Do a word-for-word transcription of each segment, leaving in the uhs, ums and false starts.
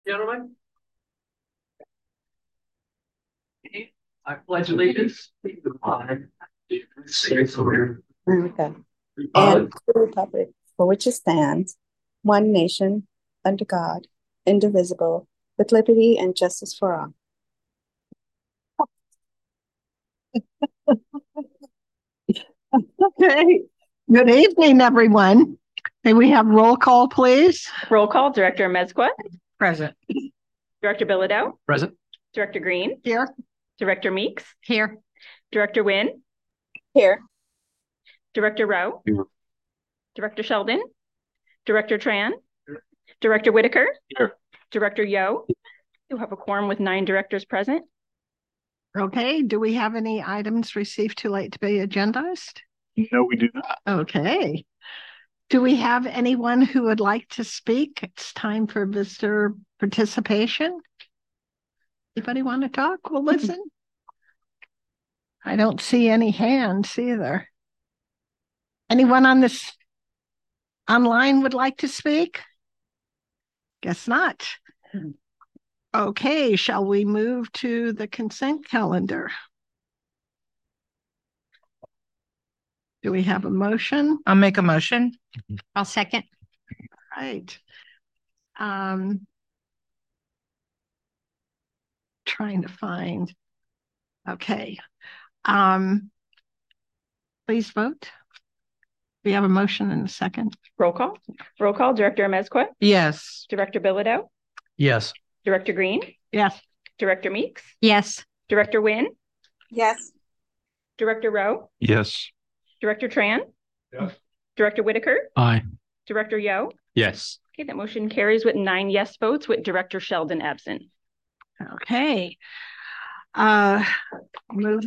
Gentlemen. Okay. I pledge allegiance to the flag of the United States of America America and and to the republic for which it stands, one nation, under God, indivisible, with liberty and justice for all. Okay. Good evening, everyone. May we have roll call, please? Roll call. Director Mezqua. Present. Director Bilodeau. present. Director Green. Here. Director Meeks. Here. Director Wynn. Here. Director Rowe. Here. Director Sheldon. Director Tran. Here. Director Whitaker. Here. Director Yo. You have a quorum with nine directors present. Okay. Do we have any items received too late to be agendized? No, we do not. Okay. Do we have anyone who would like to speak? It's time for visitor participation. Anybody want to talk? We'll listen. I don't see any hands either. Anyone on this online would like to speak? Guess not. Okay, shall we move to the consent calendar? Do we have a motion? I'll make a motion. I'll second. Right. Um, trying to find. Okay. Um, please vote. We have a motion and a second. Roll call. Roll call. Director Mezqua. Yes. Director Bilodeau. Yes. Director Green. Yes. Director Meeks. Yes. Director Wynn. Yes. Director Rowe. Yes. Director Tran. Yes. Director Whitaker. Aye. Director Yo. Yes. Okay, that motion carries with nine yes votes with Director Sheldon absent. Okay. Uh, move.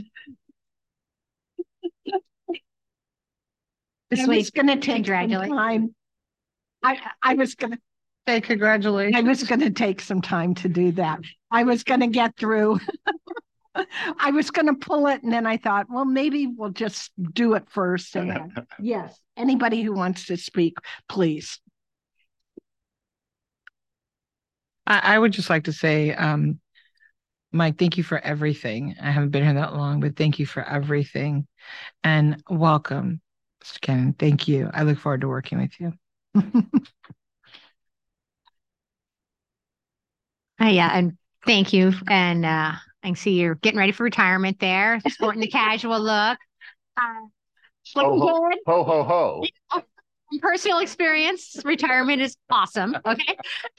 This I way, was going to take some congratulations. time. I, I was going to Say congratulations. I was going to take some time to do that. I was going to get through. I was going to pull it, and then I thought, well, maybe we'll just do it first. And then, yes, anybody who wants to speak, please. I, I would just like to say, um, Mike, thank you for everything. I haven't been here that long, but thank you for everything. And welcome, Mister Cannon. Thank you. I look forward to working with you. Uh, yeah, and thank you. And uh, I can see you're getting ready for retirement there, sporting the casual look. Uh, looking ho, good. ho, ho, ho. From personal experience, retirement is awesome. Okay.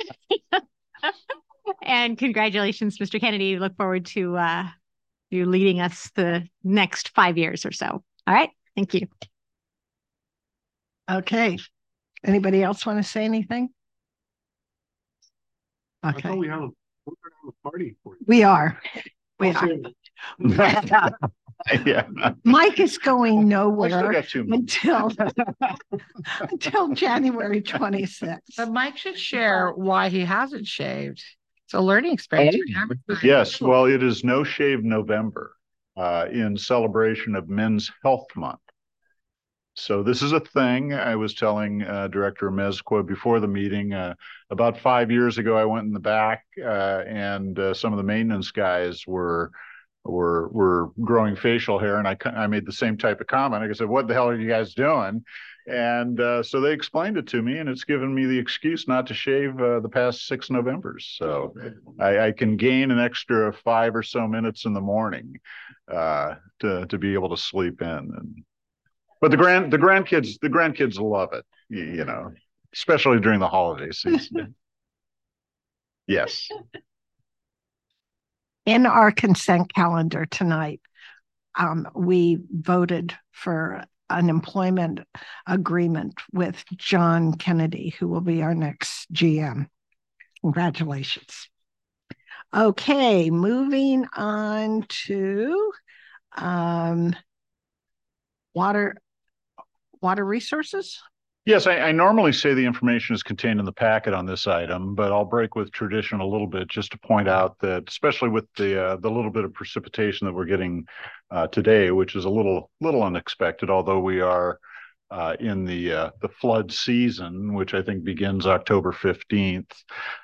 And congratulations, Mister Kennedy. Look forward to uh, you leading us the next five years or so. All right. Thank you. Okay. Anybody else want to say anything? Okay. we have a, a party for you. We are. We are. Yeah. Mike is going I still nowhere got two months. until until January twenty-sixth. But Mike should share why he hasn't shaved. It's a learning experience. Yes, well, it is No Shave November uh, in celebration of Men's Health Month. So this is a thing. I was telling uh, Director Mezqua before the meeting, uh, about five years ago, I went in the back uh, and uh, some of the maintenance guys were were were growing facial hair, and I I made the same type of comment. I said, "What the hell are you guys doing?" And uh, so they explained it to me, and it's given me the excuse not to shave uh, the past six Novembers. So I, I can gain an extra five or so minutes in the morning uh, to to be able to sleep in. And but the grand the grandkids the grandkids love it, you, you know, especially during the holiday season. Yes. In our consent calendar tonight, um, we voted for an employment agreement with John Kennedy, who will be our next G M. Congratulations. Okay, moving on to um, water, water resources. Yes, I, I normally say the information is contained in the packet on this item, but I'll break with tradition a little bit just to point out that, especially with the uh, the little bit of precipitation that we're getting uh, today, which is a little little unexpected, although we are uh, in the uh, the flood season, which I think begins October fifteenth.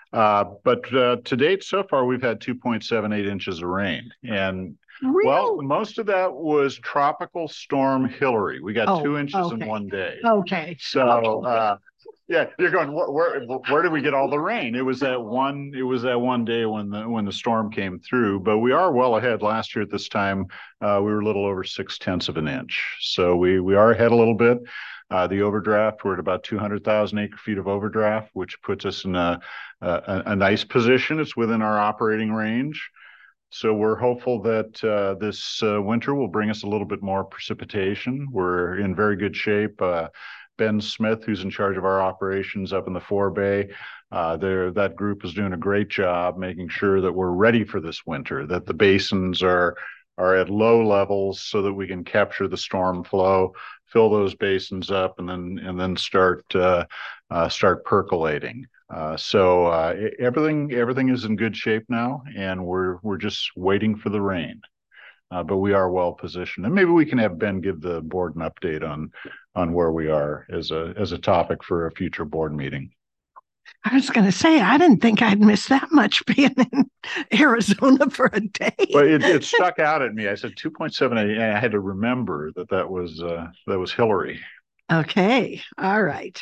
Uh, but uh, to date, so far, we've had two point seven eight inches of rain. And Really? well, most of that was Tropical Storm Hillary. We got Oh, two inches okay. in one day. Okay. So, uh, yeah, you're going, where, where, where did we get all the rain? It was that one, it was that one day when the, when the storm came through, but we are well ahead. Last year at this time, uh, we were a little over six tenths of an inch. So we, we are ahead a little bit. Uh, the overdraft, we're at about two hundred thousand acre feet of overdraft, which puts us in a, a, a nice position. It's within our operating range. So we're hopeful that uh, this uh, winter will bring us a little bit more precipitation. We're in very good shape. Uh, Ben Smith, who's in charge of our operations up in the forebay, uh, there that group is doing a great job making sure that we're ready for this winter, that the basins are are at low levels so that we can capture the storm flow, fill those basins up, and then and then start uh, uh, start percolating. Uh, so uh, everything everything is in good shape now, and we're we're just waiting for the rain. Uh, but we are well positioned, and maybe we can have Ben give the board an update on on where we are as a as a topic for a future board meeting. I was going to say, I didn't think I'd miss that much being in Arizona for a day. But it, it stuck out at me. I said two point seven eight, and I had to remember that that was uh, that was Hillary. Okay, all right.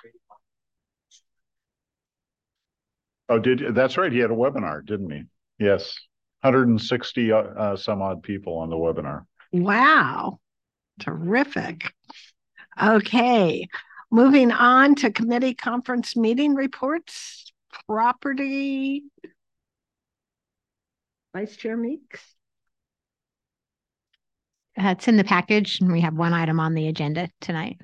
Oh, did that's right? He had a webinar, didn't he? Yes, one hundred sixty uh, some odd people on the webinar. Wow, terrific. Okay, moving on to committee conference meeting reports. Property. Vice Chair Meeks. Uh, it's in the package, and we have one item on the agenda tonight.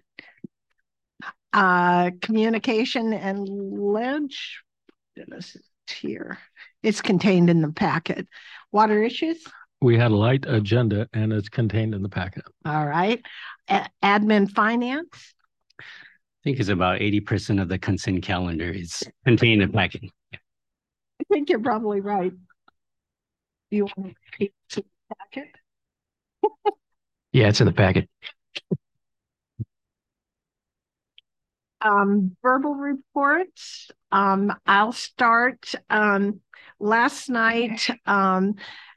Uh, communication and ledge. It's here. It's contained in the packet. Water issues. We had a light agenda, and it's contained in the packet. All right. A- admin finance. I think it's about eighty percent of the consent calendar is contained in the packet. I think you're probably right. Do you want to repeat the packet? Yeah, it's in the packet. Um, verbal reports. Um, I'll start. Um, last night, um,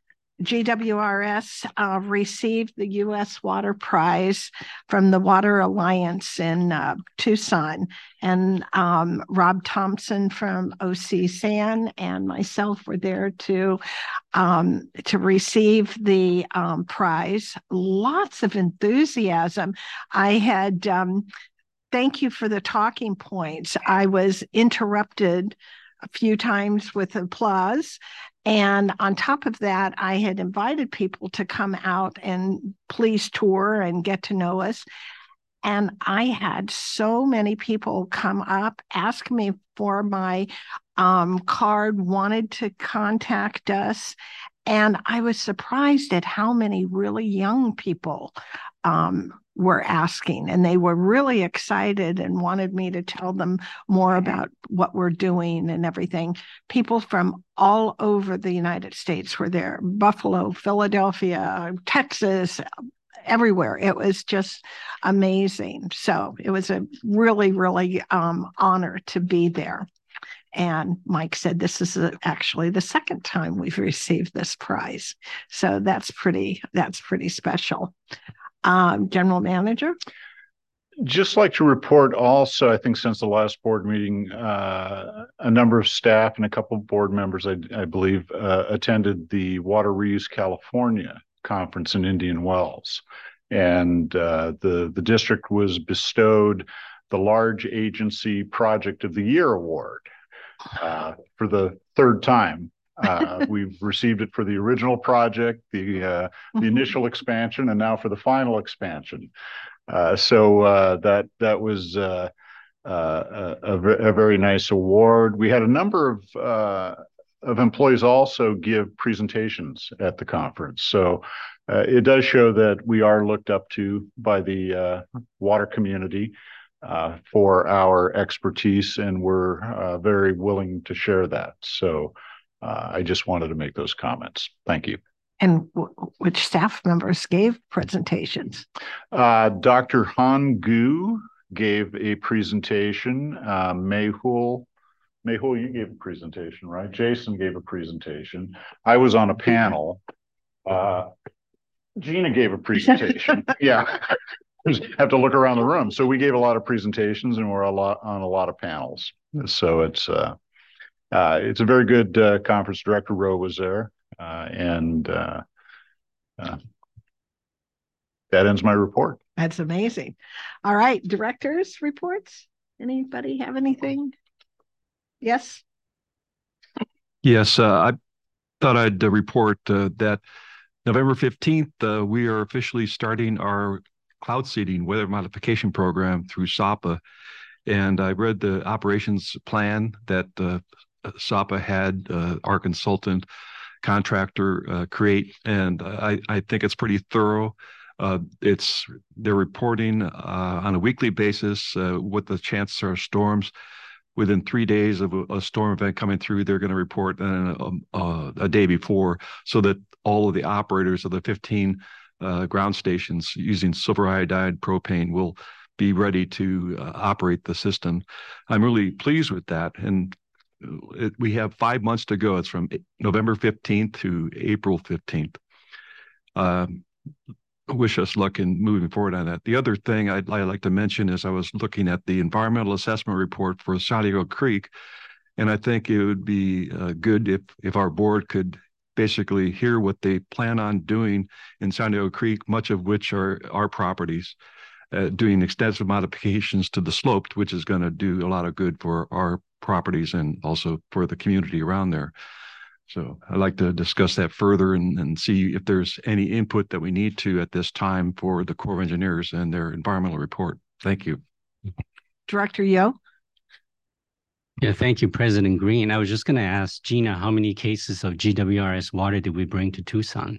G W R S uh, received the U S Water Prize from the Water Alliance in uh, Tucson. And um, Rob Thompson from O C S A N and myself were there to, um, to receive the um, prize. Lots of enthusiasm. I had, um, thank you for the talking points. I was interrupted a few times with applause. And on top of that, I had invited people to come out and please tour and get to know us. And I had so many people come up, ask me for my um, card, wanted to contact us. And I was surprised at how many really young people um, were asking, and they were really excited and wanted me to tell them more about what we're doing and everything. People from all over the United States were there, Buffalo, Philadelphia, Texas, everywhere. It was just amazing. So it was a really, really um, honor to be there. And Mike said this is a, actually the second time we've received this prize. So that's pretty, that's pretty special. Um, General Manager? Just like to report also, I think since the last board meeting, uh, a number of staff and a couple of board members, I, I believe, uh, attended the Water Reuse California conference in Indian Wells. And uh, the, the district was bestowed the Large Agency Project of the Year award uh, for the third time. Uh, we've received it for the original project, the uh, the initial expansion, and now for the final expansion. Uh, so uh, that that was uh, uh, a, a very nice award. We had a number of uh, of employees also give presentations at the conference. So uh, it does show that we are looked up to by the uh, water community uh, for our expertise, and we're uh, very willing to share that. So. Uh, I just wanted to make those comments. Thank you. And w- which staff members gave presentations? Uh, Doctor Han Gu gave a presentation. Uh, Mehul Mehul, you gave a presentation, right? Jason gave a presentation. I was on a panel. Uh, Gina gave a presentation. Yeah. Have to look around the room. So we gave a lot of presentations and we're a lot on a lot of panels. So it's uh, uh, it's a very good uh, conference. Director Rowe was there, uh, and uh, uh, that ends my report. That's amazing. All right, directors' reports. Anybody have anything? Yes. Yes, uh, I thought I'd uh, report uh, that November fifteenth, uh, we are officially starting our cloud seeding weather modification program through S A P A. And I read the operations plan that uh, S A P A had uh, our consultant contractor uh, create. And I, I think it's pretty thorough. Uh, it's they're reporting uh, on a weekly basis uh, what the chances are of storms. Within three days of a, a storm event coming through, they're going to report uh, uh, a day before, so that all of the operators of the fifteen uh, ground stations using silver iodide propane will be ready to uh, operate the system. I'm really pleased with that. And it, we have five months to go. It's from November fifteenth to April fifteenth. Um, wish us luck in moving forward on that. The other thing I'd, I'd like to mention is I was looking at the environmental assessment report for San Diego Creek, and I think it would be uh, good if if our board could basically hear what they plan on doing in San Diego Creek, much of which are our properties, uh, doing extensive modifications to the slope, which is going to do a lot of good for our properties and also for the community around there. So I'd like to discuss that further and, and see if there's any input that we need to at this time for the Corps of Engineers and their environmental report. Thank you. Director Yo. Yeah, thank you, President Green. I was just going to ask Gina, how many cases of G W R S water did we bring to Tucson?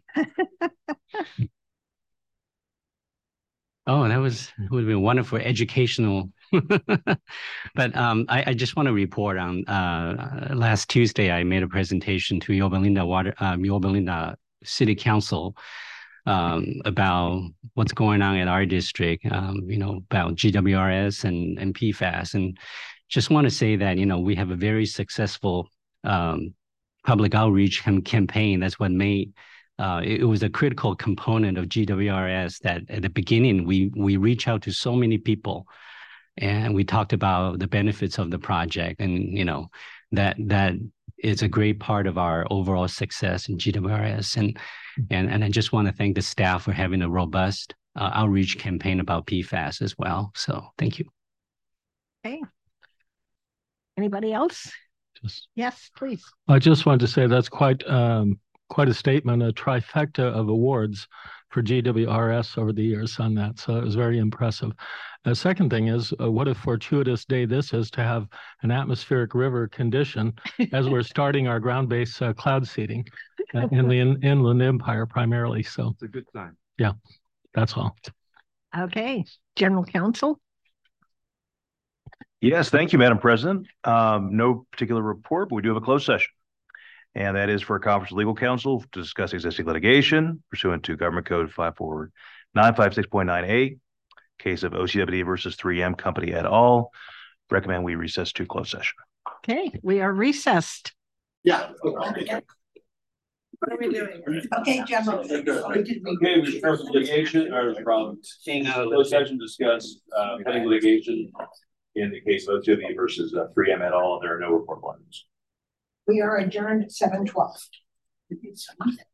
Oh, that was would have been wonderful, educational. But um, I, I just want to report on uh, last Tuesday, I made a presentation to Yorba Linda Water, um, Yorba Linda City Council um, about what's going on in our district, um, you know, about G W R S and, and P FAS. And just want to say that, you know, we have a very successful um, public outreach cam campaign. That's what made Uh, it, it was a critical component of G W R S that at the beginning, we we reach out to so many people and we talked about the benefits of the project. And, you know, that that is a great part of our overall success in G W R S. And, and, and I just want to thank the staff for having a robust uh, outreach campaign about P FAS as well. So thank you. Okay. Anybody else? Just, yes, please. I just wanted to say that's quite um, quite a statement, a trifecta of awards for G W R S over the years on that. So it was very impressive. The second thing is, uh, what a fortuitous day this is to have an atmospheric river condition as we're starting our ground-based uh, cloud seeding uh, in the in, Inland Empire primarily. So it's a good time. Yeah, that's all. Okay, General Counsel. Yes, thank you, Madam President. Um, no particular report, but we do have a closed session. And that is for a conference with legal counsel to discuss existing litigation pursuant to Government Code five four nine five six point nine eight, case of O C W D versus three M Company et al. Recommend we recess to closed session. Okay, we are recessed. Yeah. Okay. What are we doing? Okay, General. Okay, we start with litigation or from closed session discuss uh, pending litigation in the case of O C W D versus uh, three M et al. There are no report lines. We are adjourned at seven twelve.